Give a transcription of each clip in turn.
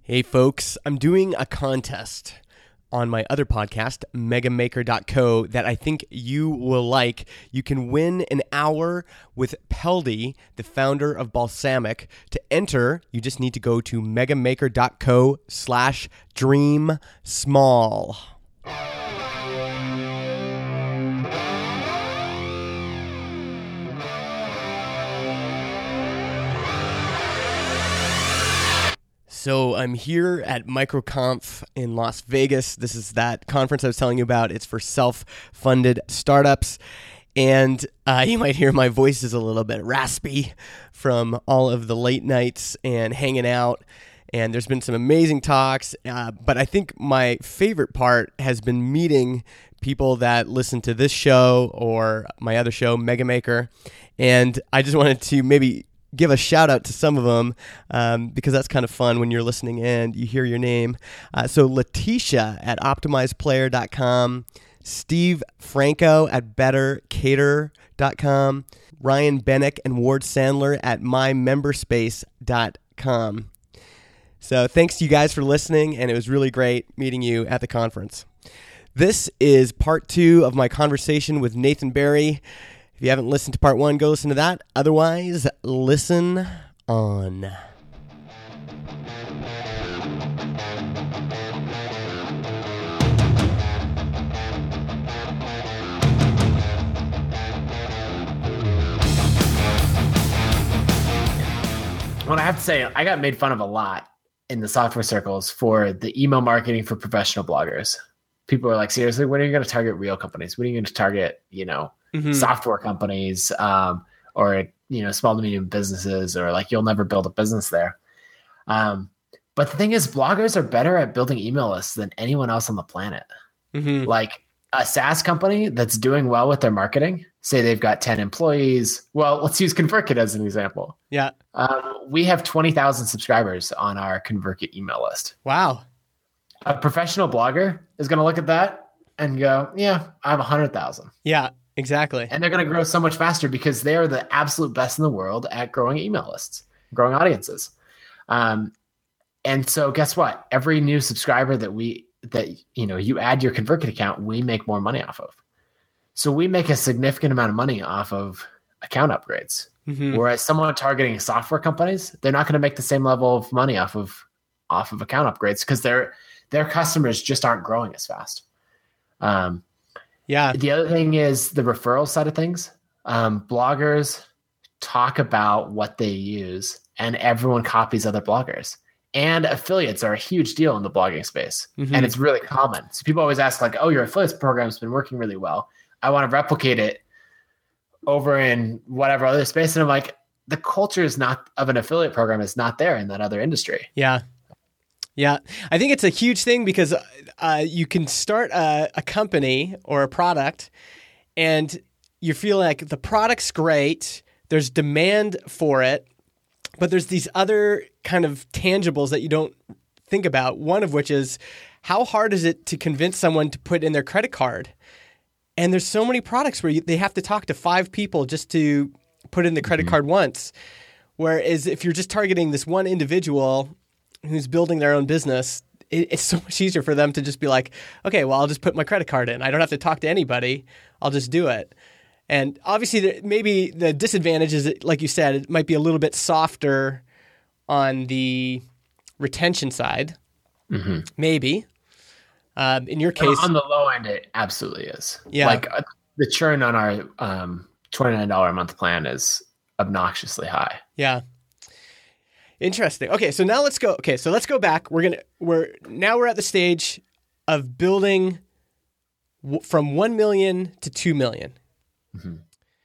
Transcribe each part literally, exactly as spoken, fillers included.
Hey folks, I'm doing a contest on my other podcast, mega maker dot co, that I think you will like. You can win an hour with Peldy, the founder of Balsamiq. To enter, you just need to go to mega maker dot co slash dream small. So I'm here at MicroConf in Las Vegas. This is that conference I was telling you about. It's for self-funded startups. And uh, you might hear my voice is a little bit raspy from all of the late nights and hanging out. And there's been some amazing talks. Uh, but I think my favorite part has been meeting people that listen to this show or my other show, Mega Maker. And I just wanted to maybe give a shout out to some of them um, because that's kind of fun when you're listening and you hear your name. Uh, so Letitia at optimize player dot com, Steve Franco at better cater dot com, Ryan Bennick and Ward Sandler at my memberspace dot com. So thanks to you guys for listening, and it was really great meeting you at the conference. This is part two of my conversation with Nathan Barry. If you haven't listened to part one, go listen to that. Otherwise, listen on. Well, I have to say, I got made fun of a lot in the software circles for the email marketing for professional bloggers. People are like, seriously, when are you going to target real companies? When are you going to target, you know, Mm-hmm. software companies, um, or, you know, small to medium businesses, or like you'll never build a business there. Um, but the thing is, bloggers are better at building email lists than anyone else on the planet. Mm-hmm. Like a SaaS company that's doing well with their marketing, say they've got ten employees. Well, let's use ConvertKit as an example. Yeah. Um, we have twenty thousand subscribers on our ConvertKit email list. Wow. A professional blogger is going to look at that and go, yeah, I have one hundred thousand. Yeah. Exactly. And they're going to grow so much faster because they are the absolute best in the world at growing email lists, growing audiences. Um, and so guess what? Every new subscriber that we, that, you know, you add your ConvertKit account, we make more money off of. So we make a significant amount of money off of account upgrades. Mm-hmm. Whereas someone targeting software companies, they're not going to make the same level of money off of, off of account upgrades because their, their customers just aren't growing as fast. Um, Yeah. The other thing is the referral side of things. Um, bloggers talk about what they use, and everyone copies other bloggers. And affiliates are a huge deal in the blogging space, mm-hmm. and it's really common. So people always ask, like, "Oh, your affiliates program's been working really well. I want to replicate it over in whatever other space." And I'm like, the culture is not of an affiliate program is not there in that other industry. Yeah. Yeah, I think it's a huge thing because uh, you can start a, a company or a product and you feel like the product's great, there's demand for it, but there's these other kind of tangibles that you don't think about, one of which is how hard is it to convince someone to put in their credit card? And there's so many products where you, they have to talk to five people just to put in the credit mm-hmm. card once, whereas if you're just targeting this one individual who's building their own business, it, it's so much easier for them to just be like, okay, well, I'll just put my credit card in. I don't have to talk to anybody. I'll just do it. And obviously, the, maybe the disadvantage is, like you said, it might be a little bit softer on the retention side. Mm-hmm. Maybe. Um, in your case. On the low end, it absolutely is. Yeah. Like uh, the churn on our um, twenty-nine dollars a month plan is obnoxiously high. Yeah. Interesting. Okay, so now let's go. Okay, so let's go back. We're gonna. We're now we're at the stage of building w- from one million to two million. Mm-hmm.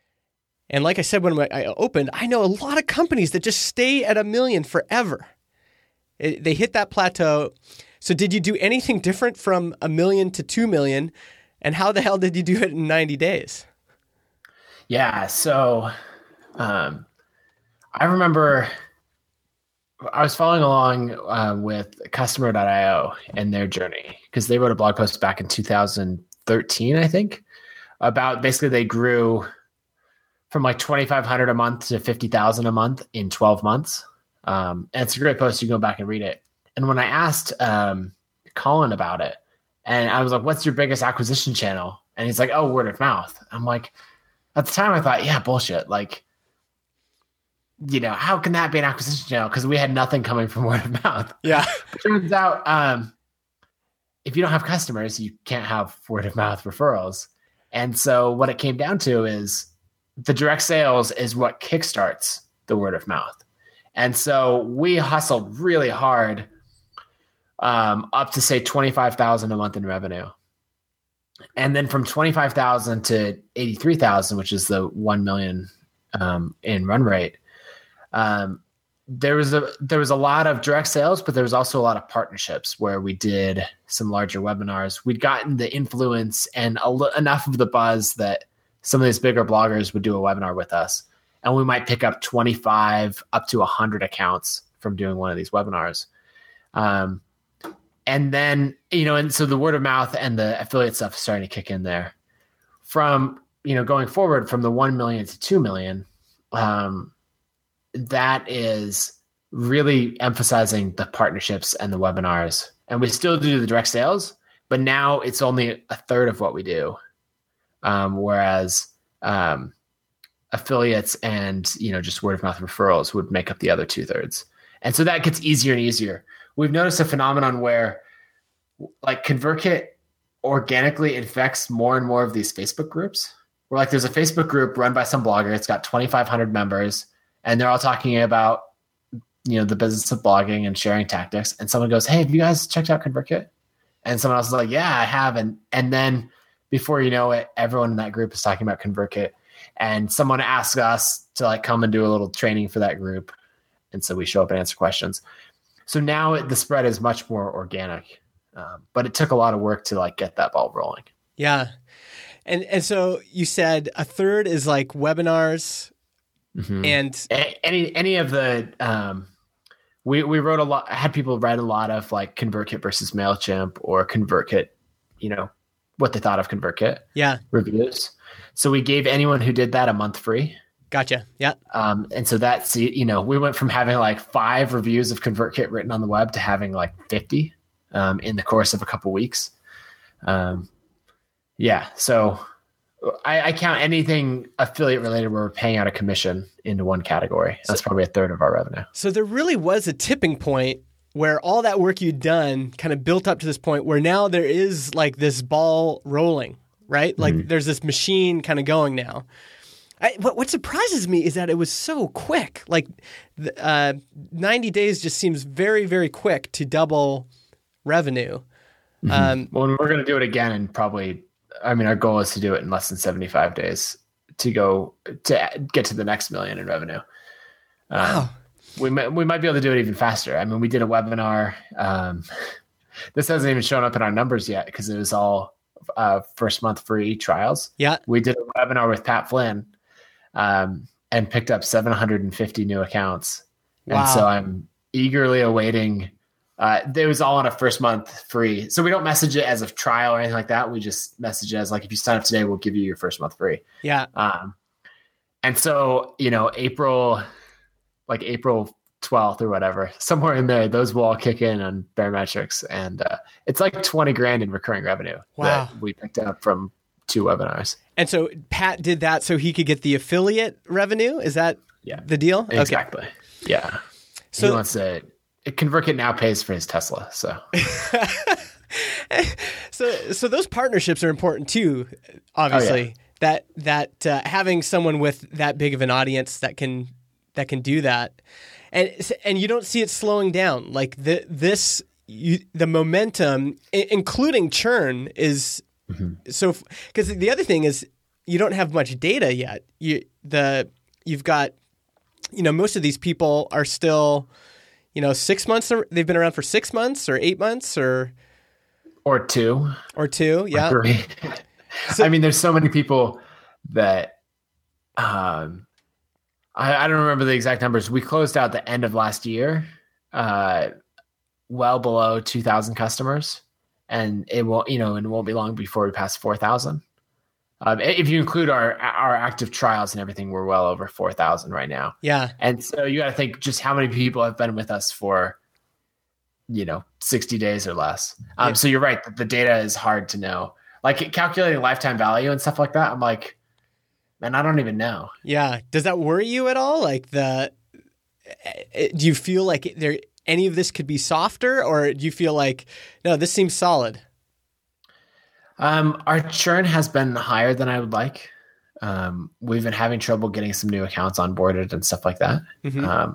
And like I said when I opened, I know a lot of companies that just stay at a million forever. It, they hit that plateau. So did you do anything different from a million to two million? And how the hell did you do it in ninety days? Yeah. So um, I remember I was following along uh, with customer dot io and their journey because they wrote a blog post back in two thousand thirteen, I think, about basically they grew from like twenty-five hundred a month to fifty thousand a month in twelve months. Um, and it's a great post. You can go back and read it. And when I asked um, Colin about it, and I was like, what's your biggest acquisition channel? And he's like, oh, word of mouth. I'm like, at the time I thought, yeah, bullshit. Like, you know, how can that be an acquisition channel? Because we had nothing coming from word of mouth. Yeah. It turns out, um, if you don't have customers, you can't have word of mouth referrals. And so what it came down to is the direct sales is what kickstarts the word of mouth. And so we hustled really hard um, up to say twenty-five thousand a month in revenue. And then from twenty-five thousand to eighty-three thousand, which is the one million um, in run rate, um, there was a there was a lot of direct sales, but there was also a lot of partnerships where we did some larger webinars. We'd gotten the influence and a l- enough of the buzz that some of these bigger bloggers would do a webinar with us, and we might pick up twenty-five up to one hundred accounts from doing one of these webinars. Um, and then, you know, and so the word of mouth and the affiliate stuff is starting to kick in there. From, you know, going forward from the one million to two million, um, that is really emphasizing the partnerships and the webinars. And we still do the direct sales, but now it's only a third of what we do. Um, whereas um, affiliates and, you know, just word of mouth referrals would make up the other two thirds. And so that gets easier and easier. We've noticed a phenomenon where like ConvertKit organically infects more and more of these Facebook groups. Where like there's a Facebook group run by some blogger. It's got twenty-five hundred members and they're all talking about, you know, the business of blogging and sharing tactics. And someone goes, hey, have you guys checked out ConvertKit? And someone else is like, yeah, I have. And, and then before you know it, everyone in that group is talking about ConvertKit. And someone asks us to like come and do a little training for that group. And so we show up and answer questions. So now it, the spread is much more organic, um, but it took a lot of work to like get that ball rolling. Yeah. And, and so you said a third is like webinars mm-hmm. and a- any, any of the, um, we, we wrote a lot, I had people write a lot of like ConvertKit versus MailChimp or ConvertKit, you know, what they thought of ConvertKit yeah. reviews. So we gave anyone who did that a month free. Gotcha. Yeah. Um, and so that's, you know, we went from having like five reviews of ConvertKit written on the web to having like fifty um, in the course of a couple weeks. Um, yeah. So I, I count anything affiliate related where we're paying out a commission into one category. That's so, probably a third of our revenue. So there really was a tipping point where all that work you'd done kind of built up to this point where now there is like this ball rolling, right? Like mm-hmm. there's this machine kind of going now. I, what, what surprises me is that it was so quick. Like uh, ninety days just seems very, very quick to double revenue. Mm-hmm. Um, well, we're going to do it again and probably, I mean, our goal is to do it in less than seventy-five days to go to get to the next million in revenue. Um, wow. We might, we might be able to do it even faster. I mean, we did a webinar. Um, this hasn't even shown up in our numbers yet because it was all uh, first month free trials. Yeah. We did a webinar with Pat Flynn. Um, and picked up seven hundred fifty new accounts. Wow. And so I'm eagerly awaiting, uh, it was all on a first month free. So we don't message it as a trial or anything like that. We just message it as like, if you sign up today, we'll give you your first month free. Yeah. Um, and so, you know, April, like April twelfth or whatever, somewhere in there, those will all kick in on Baremetrics. And, uh, it's like twenty grand in recurring revenue wow. that we picked up from two webinars. And so Pat did that so he could get the affiliate revenue? Is that yeah. the deal? Exactly. Okay. Yeah. So he wants to ConvertKit now pays for his Tesla. So, so, so those partnerships are important too, obviously. Oh, yeah. That, that uh, having someone with that big of an audience that can, that can do that. And, and you don't see it slowing down. Like the, this, you, the momentum, I- including churn is, Mm-hmm. So, because the other thing is you don't have much data yet. You the you've got, you know, most of these people are still, you know, six months. Or, they've been around for six months or eight months or or two or two. Yeah. Or three. So, I mean, there's so many people that um, I, I don't remember the exact numbers. We closed out the end of last year, uh, well below two thousand customers. And it won't, you know, and it won't be long before we pass four thousand. Um, if you include our our active trials and everything, we're well over four thousand right now. Yeah. And so you got to think just how many people have been with us for you know, sixty days or less. Um, Yeah. So you're right. The data is hard to know. Like calculating lifetime value and stuff like that. I'm like, man, I don't even know. Yeah. Does that worry you at all? Like the, do you feel like there any of this could be softer, or do you feel like, no, this seems solid? Um, our churn has been higher than I would like. Um, we've been having trouble getting some new accounts onboarded and stuff like that. Mm-hmm. Um,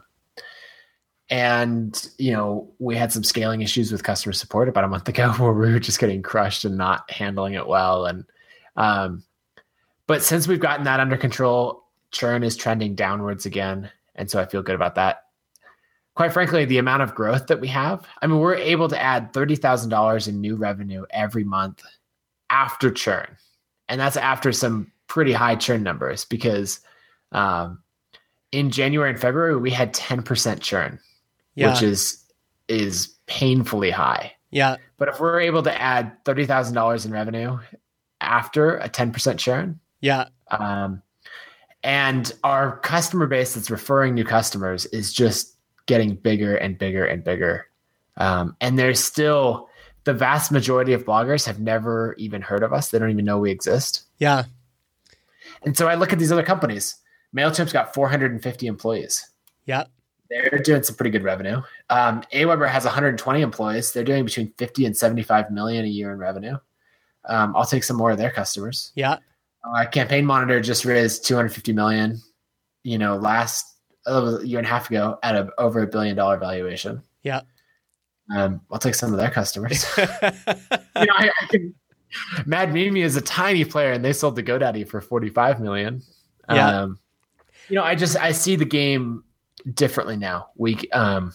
and, you know, we had some scaling issues with customer support about a month ago where we were just getting crushed and not handling it well. And, um, but since we've gotten that under control, churn is trending downwards again. And so I feel good about that. Quite frankly, the amount of growth that we have, I mean, we're able to add thirty thousand dollars in new revenue every month after churn. And that's after some pretty high churn numbers because um, in January and February, we had ten percent churn, Yeah. which is is painfully high. Yeah. But if we're able to add thirty thousand dollars in revenue after a ten percent churn, Yeah. um, and our customer base that's referring new customers is just getting bigger and bigger and bigger. Um, and there's still, the vast majority of bloggers have never even heard of us. They don't even know we exist. Yeah. And so I look at these other companies. MailChimp's got four hundred fifty employees. Yeah. They're doing some pretty good revenue. Um, Aweber has one hundred twenty employees. They're doing between fifty and seventy-five million a year in revenue. Um, I'll take some more of their customers. Yeah. Uh, Campaign Monitor just raised two hundred fifty million, you know, last a year and a half ago at a, over a billion dollar valuation. Yeah. Um, I'll take some of their customers. you know, I, I can, Mad Mimi is a tiny player and they sold to GoDaddy for forty-five million. Yeah. Um, you know, I just, I see the game differently now. We, um,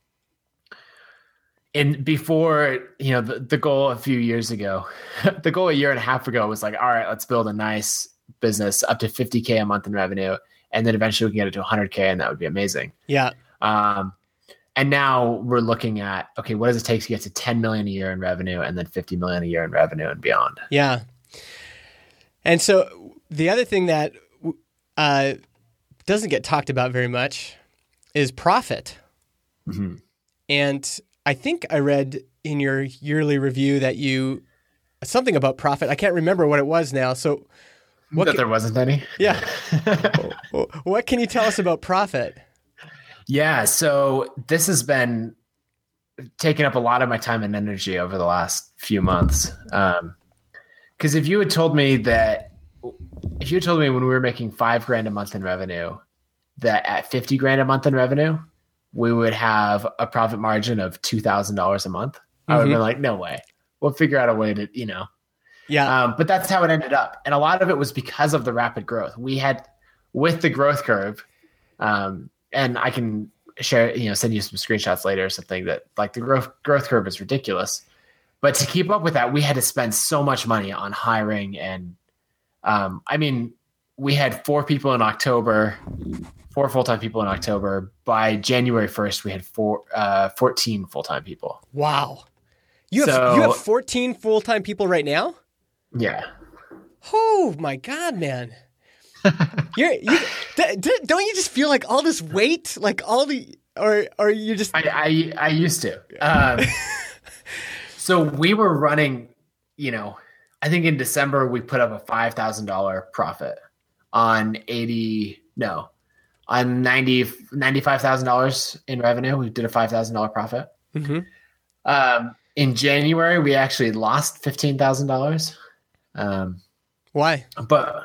and before, you know, the, the goal a few years ago, the goal a year and a half ago was like, all right, let's build a nice business up to fifty K a month in revenue. And then eventually we can get it to one hundred K and that would be amazing. Yeah. Um, and now we're looking at, okay, what does it take to get to ten million a year in revenue and then fifty million a year in revenue and beyond? Yeah. And so the other thing that uh, doesn't get talked about very much is profit. Mm-hmm. And I think I read in your yearly review that you, something about profit. I can't remember what it was now. So What that can, there wasn't any. Yeah. What can you tell us about profit? Yeah. So this has been taking up a lot of my time and energy over the last few months. Um, Because if you had told me that, if you had told me when we were making five grand a month in revenue, that at fifty grand a month in revenue, we would have a profit margin of two thousand dollars a month, mm-hmm. I would have been like, no way. We'll figure out a way to, you know. Yeah. Um, but that's how it ended up. And a lot of it was because of the rapid growth. We had, with the growth curve, um, and I can share, you know, send you some screenshots later or something that like the growth growth curve is ridiculous. But to keep up with that, we had to spend so much money on hiring. And um, I mean, we had four people in October, four full-time people in October. By January first, we had four, uh, fourteen full-time people. Wow. You have, so, you have fourteen full-time people right now? Yeah. Oh my God, man. You're, you, d- d- don't you just feel like all this weight, like all the, or, or you just, I, I, I used to, um, so we were running, you know, I think in December we put up a five thousand dollars profit on eighty, no, on ninety, ninety-five thousand dollars in revenue. We did a five thousand dollars profit. mm-hmm. Um, in January, we actually lost fifteen thousand dollars. Um, Why? But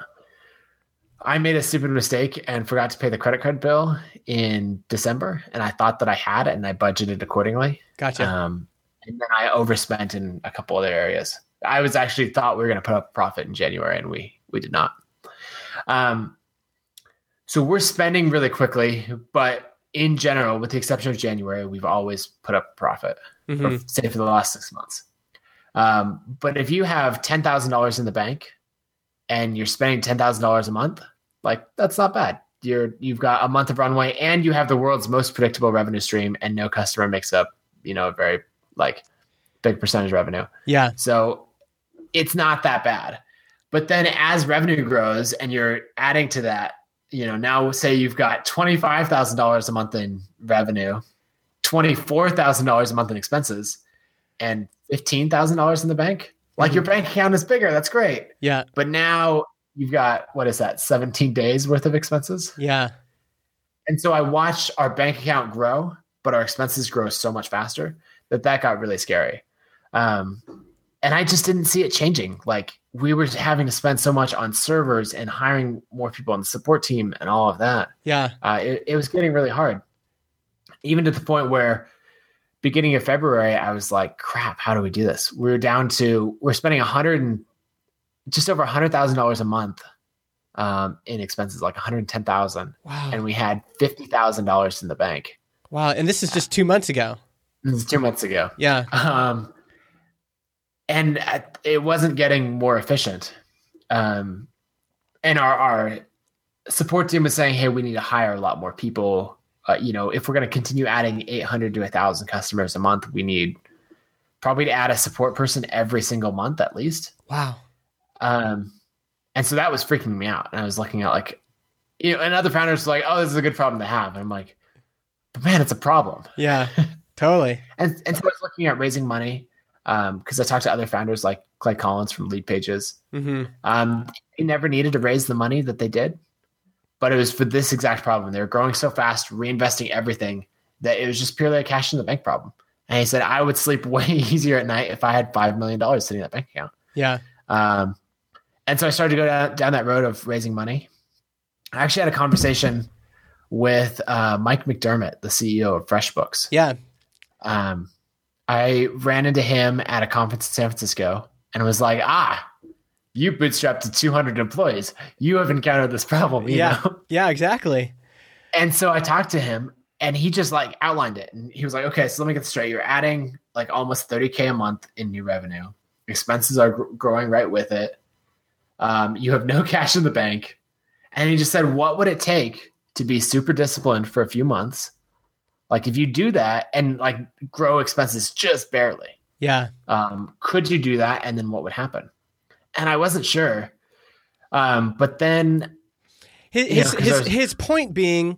I made a stupid mistake and forgot to pay the credit card bill in December. And I thought that I had it and I budgeted accordingly. Gotcha. Um, and then I overspent in a couple other areas. I was actually thought we were going to put up a profit in January and we, we did not. Um, so we're spending really quickly, but in general, with the exception of January, we've always put up a profit, mm-hmm. for, say for the last six months. Um, but if you have ten thousand dollars in the bank and you're spending ten thousand dollars a month, like that's not bad. You're, you've got a month of runway and you have the world's most predictable revenue stream and no customer makes up, you know, a very like big percentage revenue. Yeah. So it's not that bad. But then as revenue grows and you're adding to that, you know, now say you've got twenty-five thousand dollars a month in revenue twenty-four thousand dollars a month in expenses and fifteen thousand dollars in the bank, like mm-hmm. your bank account is bigger. That's great. Yeah. But now you've got, what is that? seventeen days worth of expenses. Yeah. And so I watched our bank account grow, but our expenses grow so much faster that that got really scary. Um, and I just didn't see it changing. Like we were having to spend so much on servers and hiring more people on the support team and all of that. Yeah. Uh, it, it was getting really hard. Even to the point where beginning of February, I was like, crap, how do we do this? We were down to, we're spending a hundred and just over a hundred thousand dollars a month um, in expenses, like one hundred ten thousand. Wow. And we had fifty thousand dollars in the bank. Wow. And this is just two months ago. This is two months ago. Yeah. Um, and it wasn't getting more efficient. Um, and our, our support team was saying, hey, we need to hire a lot more people. Uh, you know, if we're going to continue adding eight hundred to one thousand customers a month, we need probably to add a support person every single month at least. Wow. Um, and so that was freaking me out. And I was looking at like, you know, and other founders were like, oh, this is a good problem to have. And I'm like, but man, it's a problem. Yeah, totally. and, and so I was looking at raising money um, because I talked to other founders like Clay Collins from Lead Pages. Mm-hmm. Um, they never needed to raise the money that they did. But it was for this exact problem. They were growing so fast, reinvesting everything, that it was just purely a cash in the bank problem. And he said, I would sleep way easier at night if I had five million dollars sitting in that bank account. Yeah. Um, and so I started to go down, down that road of raising money. I actually had a conversation with uh, Mike McDermott, the C E O of FreshBooks. Yeah. Um, I ran into him at a conference in San Francisco and was like, ah, you bootstrapped to two hundred employees. You have encountered this problem. You yeah. know? Yeah, exactly. And so I talked to him and he just like outlined it. And he was like, okay, so let me get this straight. You're adding like almost thirty K a month in new revenue. Expenses are gr- growing right with it. Um, you have no cash in the bank. And he just said, what would it take to be super disciplined for a few months? Like if you do that and like grow expenses just barely. Yeah. Um, could you do that? And then what would happen? And I wasn't sure. Um, but then his his, you know, his, was, his point being,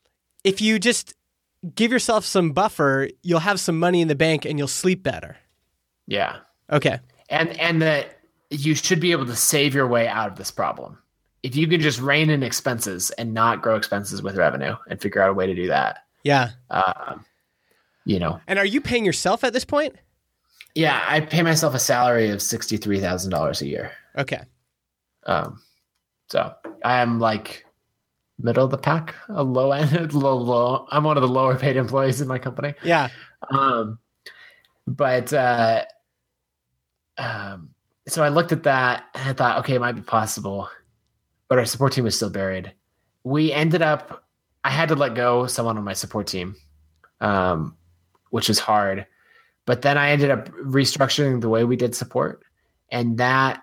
if you just give yourself some buffer, you'll have some money in the bank and you'll sleep better. Yeah. Okay. And and that you should be able to save your way out of this problem. If you can just rein in expenses and not grow expenses with revenue and figure out a way to do that. Yeah. Um, you know. And are you paying yourself at this point? Yeah, I pay myself a salary of sixty-three thousand dollars a year. Okay. Um, so I am like middle of the pack, a low end, low, low. I'm one of the lower paid employees in my company. Yeah. Um, but uh, um, so I looked at that and I thought, okay, it might be possible, but our support team was still buried. We ended up, I had to let go someone on my support team, um, which was hard. But then I ended up restructuring the way we did support, and that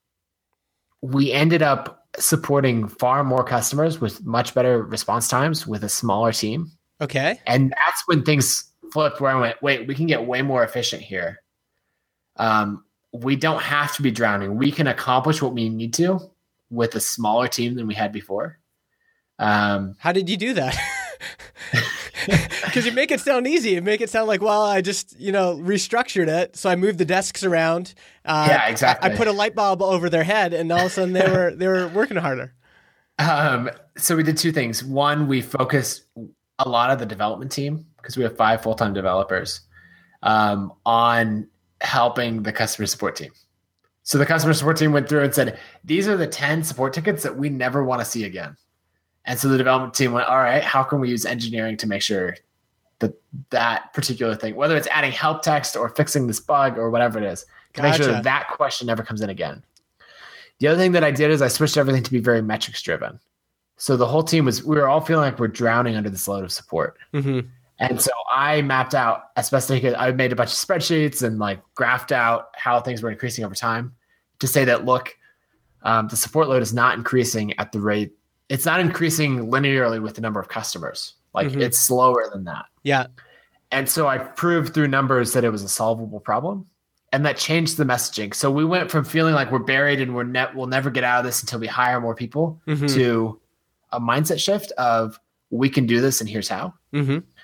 we ended up supporting far more customers with much better response times with a smaller team. Okay. And that's when things flipped where I went, wait, we can get way more efficient here. Um, we don't have to be drowning. We can accomplish what we need to with a smaller team than we had before. Um, How did you do that? Because you make it sound easy. You make it sound like, well, I just, you know, restructured it. So I moved the desks around. Uh, yeah, exactly. I, I put a light bulb over their head, and all of a sudden they were they were working harder. Um, so we did two things. One, we focused a lot of the development team, because we have five full-time developers, um, on helping the customer support team. So the customer support team went through and said, these are the ten support tickets that we never want to see again. And so the development team went, all right, how can we use engineering to make sure that that particular thing, whether it's adding help text or fixing this bug or whatever it is, to make sure that that question never comes in again. The other thing that I did is I switched everything to be very metrics driven. So the whole team was, we were all feeling like we're drowning under this load of support. Mm-hmm. And so I mapped out as best I could. I made a bunch of spreadsheets and like graphed out how things were increasing over time to say that, look, um, the support load is not increasing at the rate. It's not increasing linearly with the number of customers. Like mm-hmm. it's slower than that. Yeah. And so I proved through numbers that it was a solvable problem, and that changed the messaging. So we went from feeling like we're buried and we're ne- we'll never get out of this until we hire more people mm-hmm. to a mindset shift of we can do this and here's how. Mm-hmm.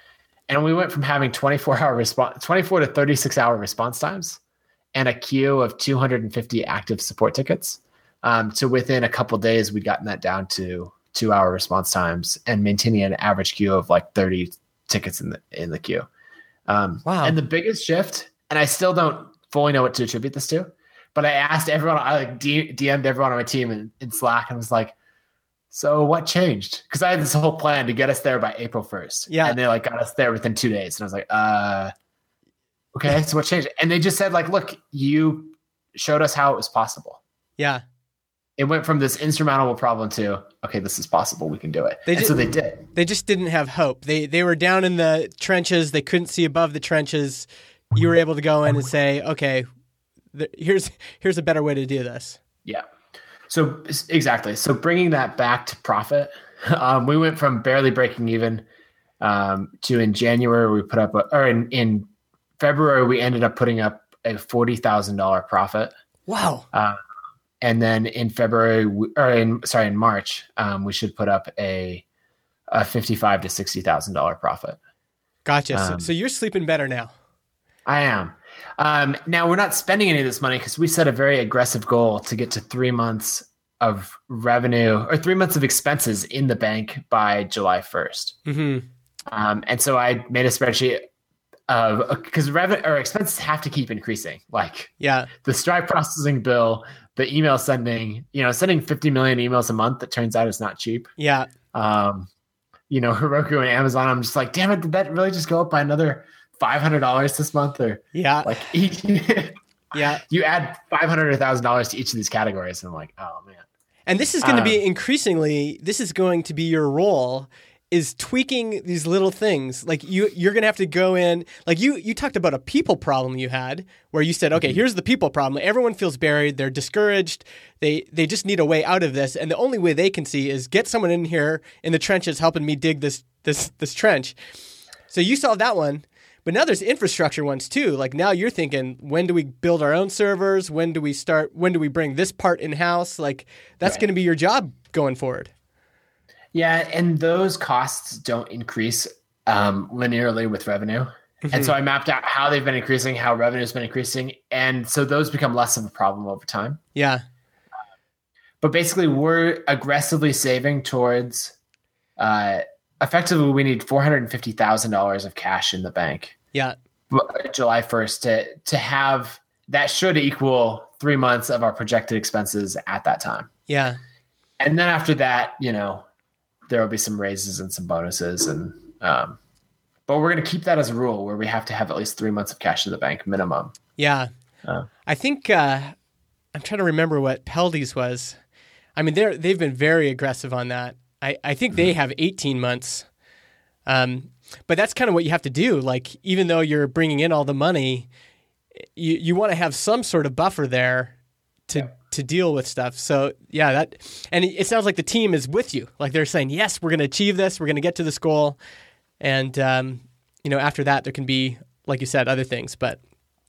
And we went from having twenty-four hour response, twenty-four to thirty-six hour response times and a queue of two hundred fifty active support tickets. Um, to within a couple of days, we'd gotten that down to two hour response times and maintaining an average queue of like thirty tickets in the, in the queue. Um, wow. And the biggest shift, and I still don't fully know what to attribute this to, but I asked everyone, I like D- DM'd everyone on my team in, in Slack and was like, so what changed? Because I had this whole plan to get us there by April first. Yeah. And they like got us there within two days. And I was like, uh, okay, so what changed? And they just said like, look, you showed us how it was possible. Yeah. It went from this insurmountable problem to, okay, this is possible. We can do it. They and just, so they did. They just didn't have hope. They they were down in the trenches. They couldn't see above the trenches. You were able to go in and say, okay, th- here's here's a better way to do this. Yeah. So exactly. So bringing that back to profit, um, we went from barely breaking even um, to in January we put up, a, or in, in February we ended up putting up a forty thousand dollars profit. Wow. Uh, and then in February, or in sorry, in March, um, we should put up a a fifty-five to sixty thousand dollar profit. Gotcha. Um, so, so you're sleeping better now. I am. Um, now we're not spending any of this money because we set a very aggressive goal to get to three months of revenue or three months of expenses in the bank by July first. Mm-hmm. Um, and so I made a spreadsheet of because revenue or expenses have to keep increasing. Like yeah, the Stripe processing bill, the email sending, you know, sending fifty million emails a month. That turns out is not cheap. Yeah. Um, you know, Heroku and Amazon. I'm just like, damn it, did that really just go up by another five hundred dollars this month? Or yeah, like each, yeah, you add five hundred or thousand dollars to each of these categories, and I'm like, oh man. And this is going to um, be increasingly. This is going to be your role. Is tweaking these little things. Like you, you're going to have to go in, like you, you talked about a people problem you had where you said, okay, here's the people problem. Everyone feels buried. They're discouraged. They, they just need a way out of this. And the only way they can see is get someone in here in the trenches helping me dig this, this, this trench. So you solved that one, but now there's infrastructure ones too. Like now you're thinking, when do we build our own servers? When do we start, when do we bring this part in house? Like that's right. going to be your job going forward. Yeah, and those costs don't increase um, linearly with revenue. Mm-hmm. And so I mapped out how they've been increasing, how revenue has been increasing. And so those become less of a problem over time. Yeah. But basically, we're aggressively saving towards uh, effectively, we need four hundred fifty thousand dollars of cash in the bank. Yeah. July first to, to have that should equal three months of our projected expenses at that time. Yeah. And then after that, you know, there will be some raises and some bonuses, and um, but we're going to keep that as a rule where we have to have at least three months of cash in the bank minimum. Yeah, uh, I think uh, I'm trying to remember what Peldy's was. I mean, they're they've been very aggressive on that. I, I think they have eighteen months, um, but that's kind of what you have to do. Like even though you're bringing in all the money, you you want to have some sort of buffer there to. Yeah. to deal with stuff. So yeah, that, and it sounds like the team is with you. Like they're saying, yes, we're going to achieve this. We're going to get to this goal. And, um, you know, after that, there can be, like you said, other things, but.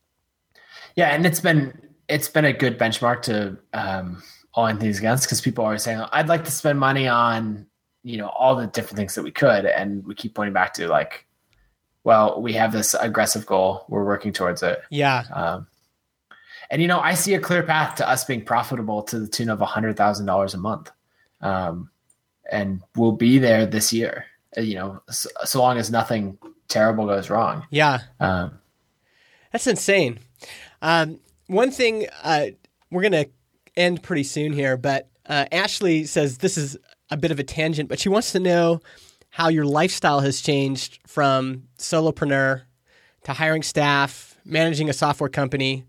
Yeah. And it's been, it's been a good benchmark to, um, all these guns. Cause people are always saying, I'd like to spend money on, you know, all the different things that we could. And we keep pointing back to like, well, we have this aggressive goal. We're working towards it. Yeah. Um, And, you know, I see a clear path to us being profitable to the tune of one hundred thousand dollars a month. Um, and we'll be there this year, you know, so, so long as nothing terrible goes wrong. Yeah. Um, That's insane. Um, one thing, uh, we're going to end pretty soon here, but uh, Ashley says this is a bit of a tangent, but she wants to know how your lifestyle has changed from solopreneur to hiring staff, managing a software company.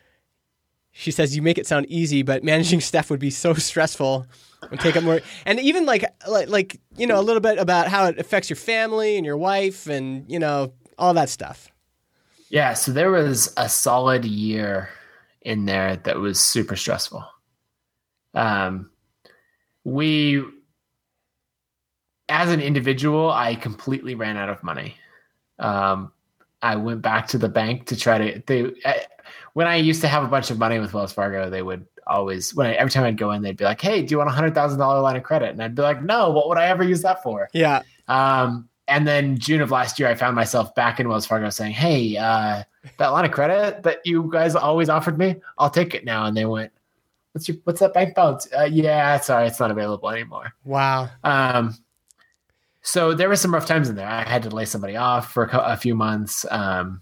She says you make it sound easy, but managing staff would be so stressful and take up more. And even like, like, like, you know, a little bit about how it affects your family and your wife and, you know, all that stuff. Yeah. So there was a solid year in there that was super stressful. Um, we, as an individual, I completely ran out of money. Um, I went back to the bank to try to, they, I, when I used to have a bunch of money with Wells Fargo, they would always, when I, every time I'd go in, they'd be like, hey, do you want a hundred thousand dollar line of credit? And I'd be like, no, what would I ever use that for? Yeah. Um, and then June of last year, I found myself back in Wells Fargo saying, hey, uh, that line of credit that you guys always offered me, I'll take it now. And they went, what's your, what's that bank balance? Uh, yeah, sorry, it's not available anymore. Wow. Um, so there were some rough times in there. I had to lay somebody off for a, a few months. Um,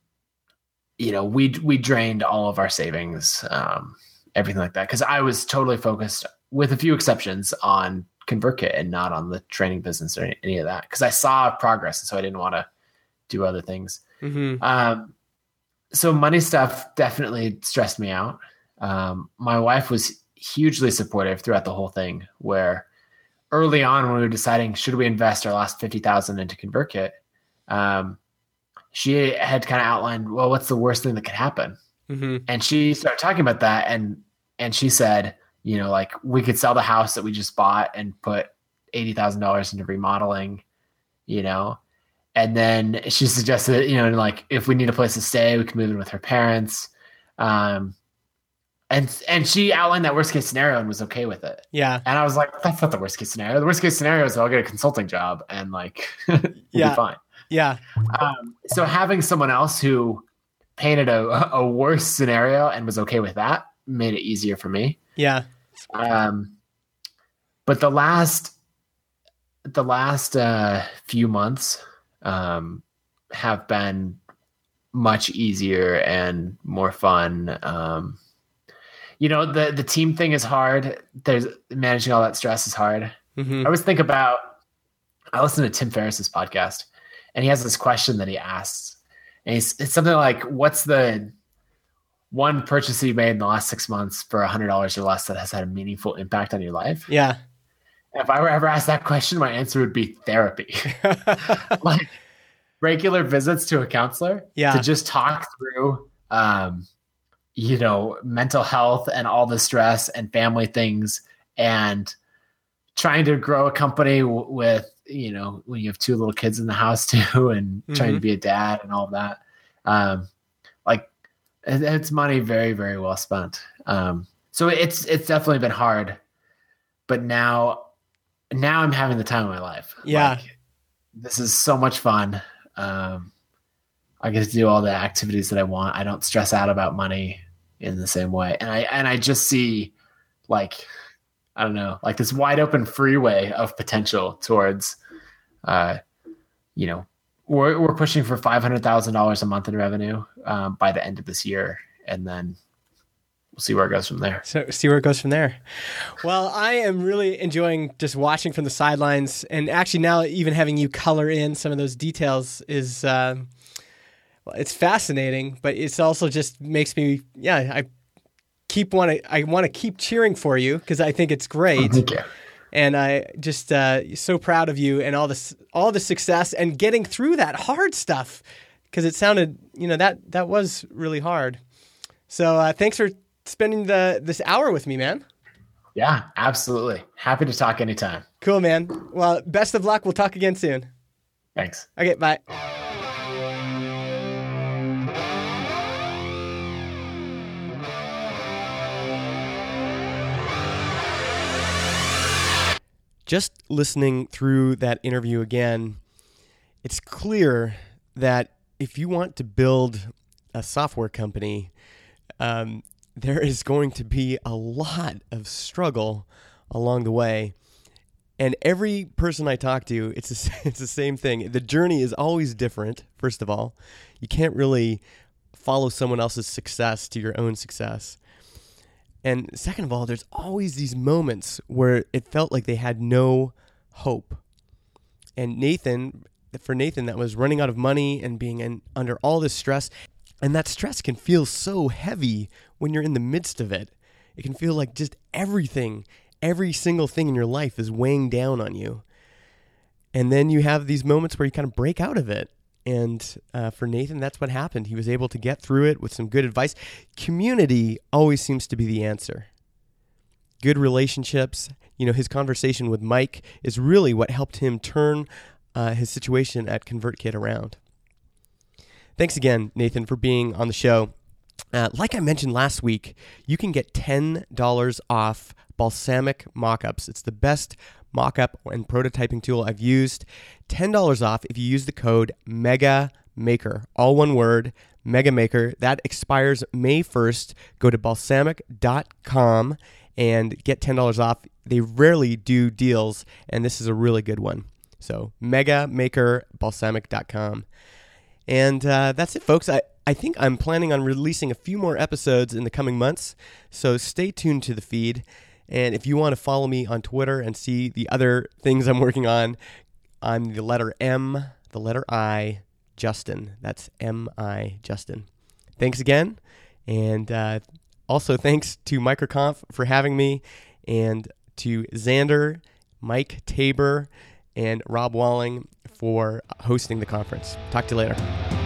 you know, we, we drained all of our savings, um, everything like that. Cause I was totally focused, with a few exceptions, on ConvertKit and not on the training business or any, any of that. Because I saw progress, and so I didn't want to do other things. Mm-hmm. Um, so money stuff definitely stressed me out. Um, my wife was hugely supportive throughout the whole thing. Where early on, when we were deciding should we invest our last fifty thousand into ConvertKit, um, she had kind of outlined, well, what's the worst thing that could happen? Mm-hmm. And she started talking about that, and and she said, you know, like, we could sell the house that we just bought and put eighty thousand dollars into remodeling, you know? And then she suggested, you know, like, if we need a place to stay, we can move in with her parents. Um, and, and she outlined that worst case scenario and was okay with it. Yeah. And I was like, that's not the worst case scenario. The worst case scenario is I'll get a consulting job and like, we'll yeah. be fine. Yeah. Um, so having someone else who painted a, a worse scenario and was okay with that made it easier for me. Yeah. Um, but the last, the last, uh, few months, um, have been much easier and more fun. Um, you know, the, the team thing is hard. There's managing all that stress is hard. Mm-hmm. I always think about, I listen to Tim Ferriss's podcast, and he has this question that he asks, and he's, it's something like, what's the one purchase you made in the last six months for a hundred dollars or less that has had a meaningful impact on your life? Yeah. And if I were ever asked that question, my answer would be therapy. Like regular visits to a counselor, yeah. to just talk through, um, you know, mental health and all the stress and family things, and trying to grow a company w- with, you know, when you have two little kids in the house too, and mm-hmm. trying to be a dad and all of that. Um, like it, it's money very, very well spent. Um, so it's, it's definitely been hard, but now, now I'm having the time of my life. Yeah. Like, this is so much fun. Um, I get to do all the activities that I want. I don't stress out about money in the same way. And I, and I just see like, I don't know, like this wide open freeway of potential towards, uh, you know, we're, we're pushing for five hundred thousand dollars a month in revenue, um, by the end of this year. And then we'll see where it goes from there. So see where it goes from there. Well, I am really enjoying just watching from the sidelines, and actually now even having you color in some of those details is, um, well, it's fascinating, but it's also just makes me, yeah, I keep want to, I want to keep cheering for you because I think it's great. Oh, thank you. And I just uh, so proud of you and all this, all the success and getting through that hard stuff, because it sounded, you know, that that was really hard. So uh, thanks for spending the this hour with me, man. Yeah, absolutely. Happy to talk anytime. Cool, man. Well, best of luck. We'll talk again soon. Thanks. Okay, bye. Just listening through that interview again, it's clear that if you want to build a software company, um, there is going to be a lot of struggle along the way. And every person I talk to, it's a, it's the same thing. The journey is always different, first of all. You can't really follow someone else's success to your own success. And second of all, there's always these moments where it felt like they had no hope. And Nathan, for Nathan, that was running out of money and being in, under all this stress. And that stress can feel so heavy when you're in the midst of it. It can feel like just everything, every single thing in your life is weighing down on you. And then you have these moments where you kind of break out of it. And uh, for Nathan, that's what happened. He was able to get through it with some good advice. Community always seems to be the answer. Good relationships. You know, his conversation with Mike is really what helped him turn uh, his situation at ConvertKit around. Thanks again, Nathan, for being on the show. Uh, like I mentioned last week, you can get ten dollars off Balsamiq Mockups. It's the best mock-up and prototyping tool I've used. ten dollars off if you use the code MEGAMAKER, all one word, MEGAMAKER. That expires May first. Go to balsamiq dot com and get ten dollars off. They rarely do deals, and this is a really good one. So MEGAMAKER, balsamiq dot com. And uh, that's it, folks. I, I think I'm planning on releasing a few more episodes in the coming months, so stay tuned to the feed. And if you want to follow me on Twitter and see the other things I'm working on, I'm the letter M, the letter I, Justin. That's M I, Justin. Thanks again. And uh, also thanks to MicroConf for having me, and to Xander, Mike Tabor, and Rob Walling for hosting the conference. Talk to you later.